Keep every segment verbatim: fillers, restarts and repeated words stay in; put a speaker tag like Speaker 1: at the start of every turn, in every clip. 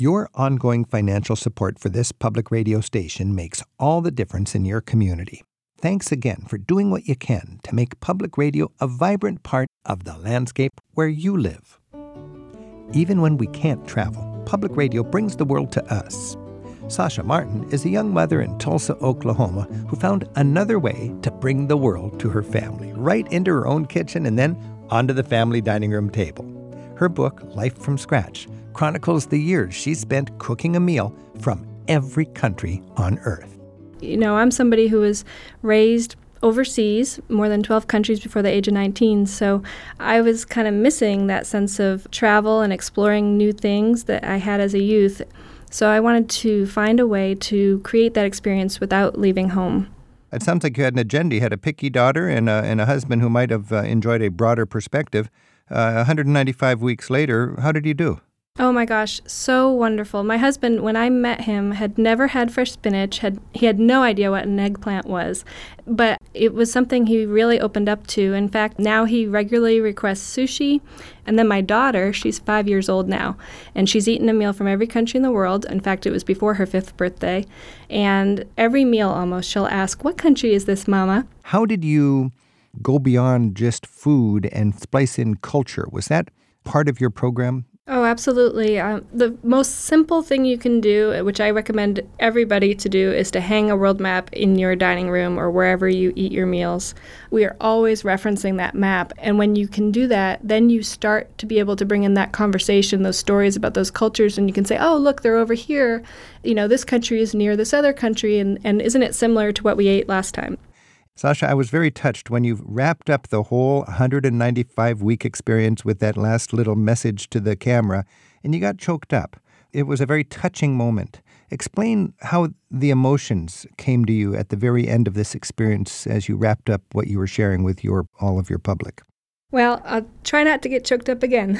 Speaker 1: Your ongoing financial support for this public radio station makes all the difference in your community. Thanks again for doing what you can to make public radio a vibrant part of the landscape where you live. Even when we can't travel, public radio brings the world to us. Sasha Martin is a young mother in Tulsa, Oklahoma, who found another way to bring the world to her family, right into her own kitchen and then onto the family dining room table. Her book, Life from Scratch, chronicles the years she spent cooking a meal from every country on earth.
Speaker 2: You know, I'm somebody who was raised overseas, more than twelve countries before the age of nineteen, so I was kind of missing that sense of travel and exploring new things that I had as a youth. So I wanted to find a way to create that experience without leaving home.
Speaker 1: It sounds like you had an agenda. You had a picky daughter and a, and a husband who might have uh, enjoyed a broader perspective. Uh, one hundred ninety-five weeks later, how did you do?
Speaker 2: Oh my gosh, so wonderful. My husband, when I met him, had never had fresh spinach. Had He had no idea what an eggplant was, but it was something he really opened up to. In fact, now he regularly requests sushi. And then my daughter, she's five years old now, and she's eaten a meal from every country in the world. In fact, it was before her fifth birthday. And every meal almost, she'll ask, "What country is this, Mama?"
Speaker 1: How did you go beyond just food and splice in culture? Was that part of your program?
Speaker 2: Oh, absolutely. Um, the most simple thing you can do, which I recommend everybody to do, is to hang a world map in your dining room or wherever you eat your meals. We are always referencing that map. And when you can do that, then you start to be able to bring in that conversation, those stories about those cultures, and you can say, oh, look, they're over here. You know, this country is near this other country, and, and isn't it similar to what we ate last time?
Speaker 1: Sasha, I was very touched when you wrapped up the whole one hundred ninety-five week experience with that last little message to the camera, and you got choked up. It was a very touching moment. Explain how the emotions came to you at the very end of this experience as you wrapped up what you were sharing with your all of your public.
Speaker 2: Well, I'll try not to get choked up again.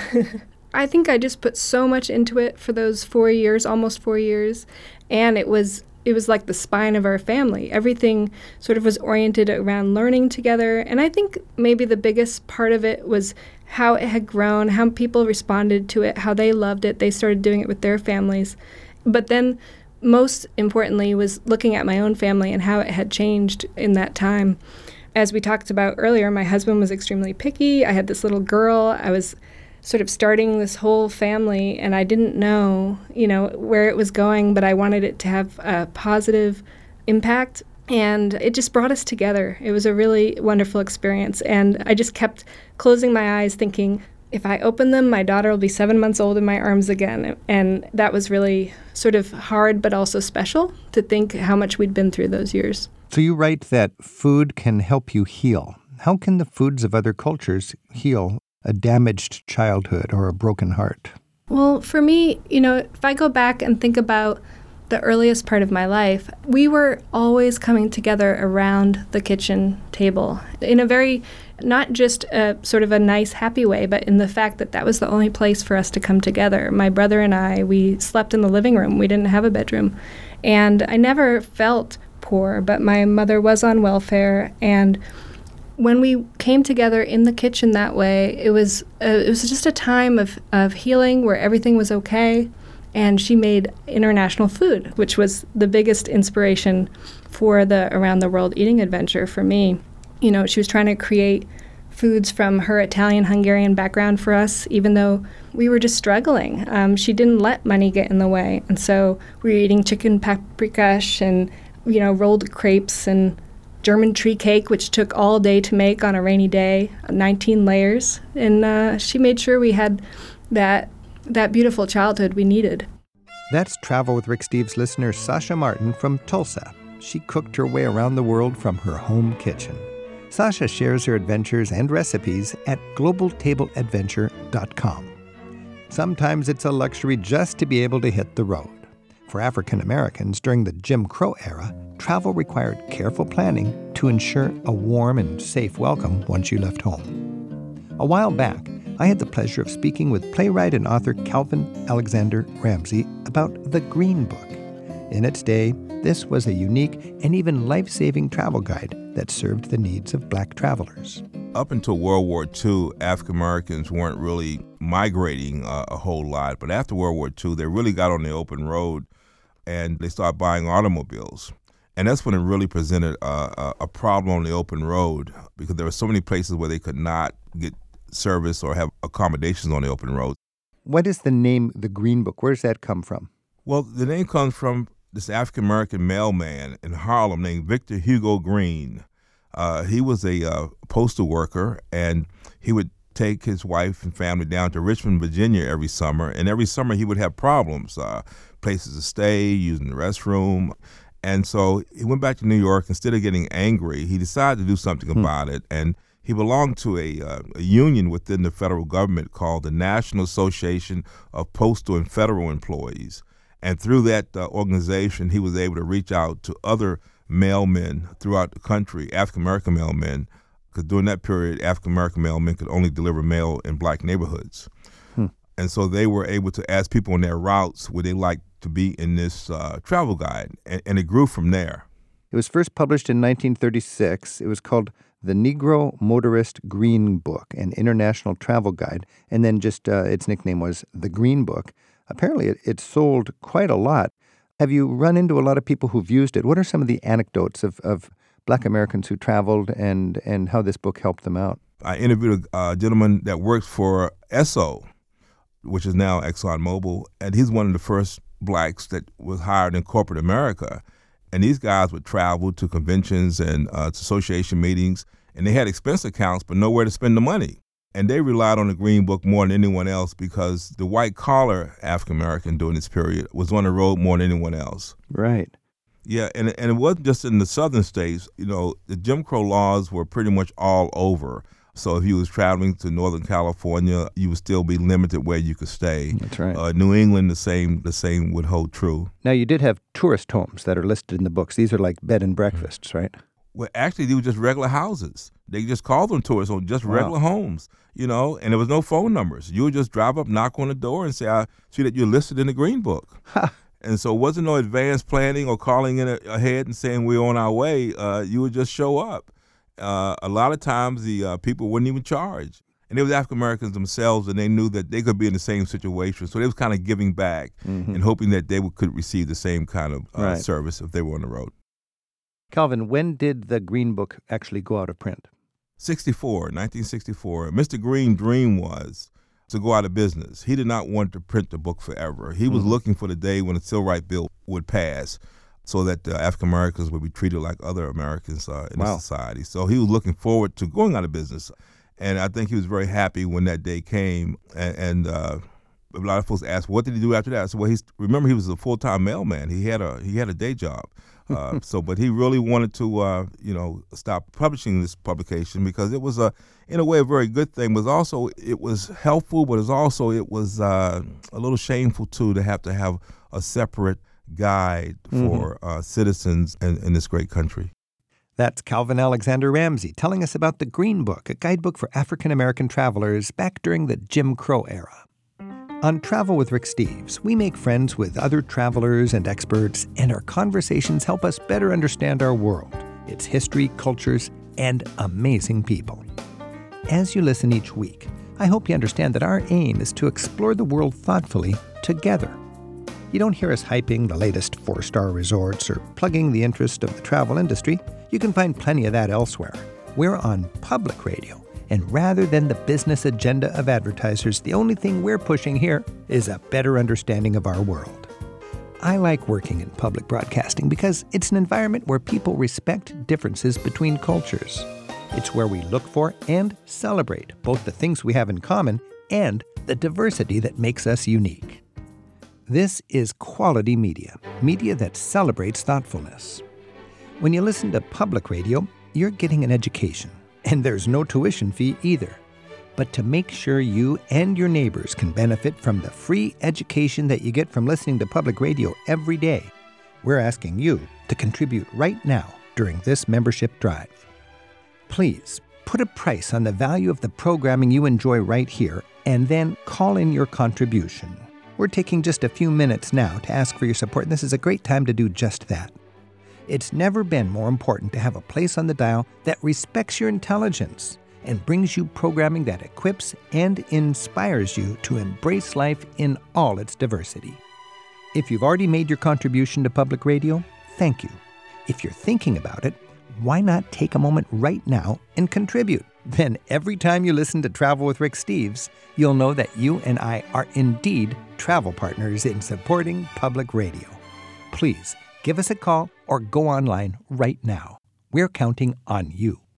Speaker 2: I think I just put so much into it for those four years, almost four years, and it was It was like the spine of our family. Everything sort of was oriented around learning together. And I think maybe the biggest part of it was how it had grown, how people responded to it, how they loved it. They started doing it with their families. But then most importantly was looking at my own family and how it had changed in that time. As we talked about earlier, my husband was extremely picky. I had this little girl. I was sort of starting this whole family, and I didn't know, you know, where it was going, but I wanted it to have a positive impact, and it just brought us together. It was a really wonderful experience, and I just kept closing my eyes thinking, if I open them, my daughter will be seven months old in my arms again, and that was really sort of hard but also special to think how much we'd been through those years.
Speaker 1: So you write that food can help you heal. How can the foods of other cultures heal a damaged childhood or a broken heart?
Speaker 2: Well, for me, you know, if I go back and think about the earliest part of my life, we were always coming together around the kitchen table in a very, not just a sort of a nice, happy way, but in the fact that that was the only place for us to come together. My brother and I, we slept in the living room. We didn't have a bedroom. And I never felt poor, but my mother was on welfare, and when we came together in the kitchen that way, it was uh, it was just a time of, of healing where everything was okay. And she made international food, which was the biggest inspiration for the Around the World Eating Adventure for me. You know, she was trying to create foods from her Italian-Hungarian background for us, even though we were just struggling. Um, she didn't let money get in the way. And so we were eating chicken paprikash and, you know, rolled crepes and German tree cake, which took all day to make on a rainy day, nineteen layers. And uh, she made sure we had that that beautiful childhood we needed.
Speaker 1: That's Travel with Rick Steves listener Sasha Martin from Tulsa. She cooked her way around the world from her home kitchen. Sasha shares her adventures and recipes at global table adventure dot com. Sometimes it's a luxury just to be able to hit the road. For African Americans during the Jim Crow era, travel required careful planning to ensure a warm and safe welcome once you left home. A while back, I had the pleasure of speaking with playwright and author Calvin Alexander Ramsey about The Green Book. In its day, this was a unique and even life-saving travel guide that served the needs of Black travelers.
Speaker 3: Up until World War Two, African Americans weren't really migrating uh, a whole lot. But after World War Two, they really got on the open road and they started buying automobiles. And that's when it really presented a, a problem on the open road, because there were so many places where they could not get service or have accommodations on the open road.
Speaker 1: What is the name, the Green Book? Where does that come from?
Speaker 3: Well, the name comes from this African-American mailman in Harlem named Victor Hugo Green. Uh, he was a uh, postal worker, and he would take his wife and family down to Richmond, Virginia every summer. And every summer he would have problems, uh, places to stay, using the restroom. And so he went back to New York. Instead of getting angry, he decided to do something hmm. about it. And he belonged to a, uh, a union within the federal government called the National Association of Postal and Federal Employees. And through that uh, organization, he was able to reach out to other mailmen throughout the country, African-American mailmen, because during that period, African-American mailmen could only deliver mail in black neighborhoods. Hmm. And so they were able to ask people on their routes would they like to be in this uh, travel guide, and, and it grew from there.
Speaker 1: It was first published in nineteen thirty-six. It was called The Negro Motorist Green Book, an international travel guide, and then just uh, its nickname was The Green Book. Apparently, it, it sold quite a lot. Have you run into a lot of people who've used it? What are some of the anecdotes of, of Black Americans who traveled and, and how this book helped them out?
Speaker 3: I interviewed a uh, gentleman that works for Esso, which is now ExxonMobil, and he's one of the first blacks that was hired in corporate America. And these guys would travel to conventions and uh, to association meetings, and they had expense accounts, but nowhere to spend the money. And they relied on the Green Book more than anyone else because the white-collar African-American during this period was on the road more than anyone else.
Speaker 1: Right.
Speaker 3: Yeah, and, and it wasn't just in the southern states. You know, the Jim Crow laws were pretty much all over. So if you was traveling to Northern California, you would still be limited where you could stay.
Speaker 1: That's right.
Speaker 3: Uh, New England, the same the same would hold true.
Speaker 1: Now, you did have tourist homes that are listed in the books. These are like bed and breakfasts, mm-hmm. right?
Speaker 3: Well, actually, they were just regular houses. They just called them tourist homes, just wow. regular homes, you know, and there was no phone numbers. You would just drive up, knock on the door, and say, I see that you're listed in the Green Book. And so it wasn't no advanced planning or calling in a, ahead and saying we're on our way. Uh, you would just show up. Uh, a lot of times the uh, people wouldn't even charge. And it was African Americans themselves, and they knew that they could be in the same situation. So they was kind of giving back mm-hmm. and hoping that they would, could receive the same kind of uh, right. service if they were on the road.
Speaker 1: Calvin, when did the Green Book actually go out of print?
Speaker 3: sixty-four, nineteen sixty-four. Mister Green's dream was to go out of business. He did not want to print the book forever. He was mm-hmm. looking for the day when the Civil Rights Bill would pass so that uh, African Americans would be treated like other Americans uh, in
Speaker 1: wow.
Speaker 3: the society. So he was looking forward to going out of business. And I think he was very happy when that day came. And, and uh, a lot of folks asked, what did he do after that? I said, well, he's, remember, he was a full-time mailman. He had a he had a day job. Uh, so, but he really wanted to, uh, you know, stop publishing this publication because it was, a, in a way, a very good thing. But also, it was helpful, but it was also it was uh, a little shameful too to have to have a separate guide for mm-hmm. uh, citizens in, in this great country.
Speaker 1: That's Calvin Alexander Ramsey telling us about the Green Book, a guidebook for African-American travelers back during the Jim Crow era. On Travel with Rick Steves, we make friends with other travelers and experts, and our conversations help us better understand our world, its history, cultures, and amazing people. As you listen each week, I hope you understand that our aim is to explore the world thoughtfully together. You don't hear us hyping the latest four-star resorts or plugging the interest of the travel industry. You can find plenty of that elsewhere. We're on public radio. And rather than the business agenda of advertisers, the only thing we're pushing here is a better understanding of our world. I like working in public broadcasting because it's an environment where people respect differences between cultures. It's where we look for and celebrate both the things we have in common and the diversity that makes us unique. This is quality media, media that celebrates thoughtfulness. When you listen to public radio, you're getting an education. And there's no tuition fee either. But to make sure you and your neighbors can benefit from the free education that you get from listening to public radio every day, we're asking you to contribute right now during this membership drive. Please put a price on the value of the programming you enjoy right here and then call in your contribution. We're taking just a few minutes now to ask for your support, and this is a great time to do just that. It's never been more important to have a place on the dial that respects your intelligence and brings you programming that equips and inspires you to embrace life in all its diversity. If you've already made your contribution to public radio, thank you. If you're thinking about it, why not take a moment right now and contribute? Then every time you listen to Travel with Rick Steves, you'll know that you and I are indeed travel partners in supporting public radio. Please give us a call or go online right now. We're counting on you.